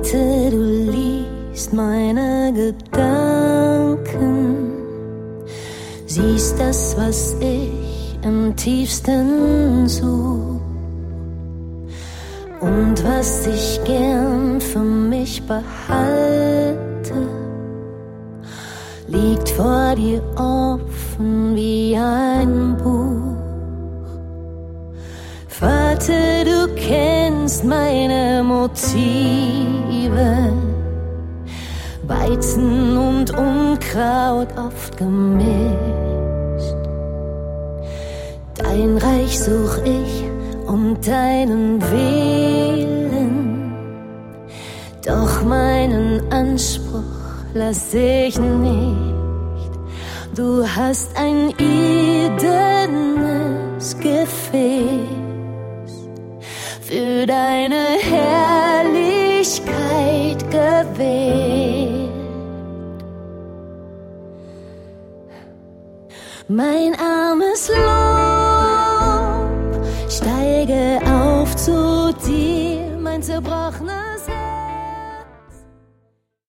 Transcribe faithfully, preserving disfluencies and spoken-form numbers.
Warte, du liest meine Gedanken, siehst das, was ich im tiefsten such und was ich gern für mich behalte, liegt vor dir offen wie ein Buch. Warte, du kennst meine Motive, Weizen und Unkraut oft gemischt. Dein Reich such ich um deinen Willen, doch meinen Anspruch lass ich nicht. Du hast ein irdenen Gefäß für deine Herrlichkeit gewählt. Mein armes Lob, steige auf zu dir, mein zerbrochenes Herz.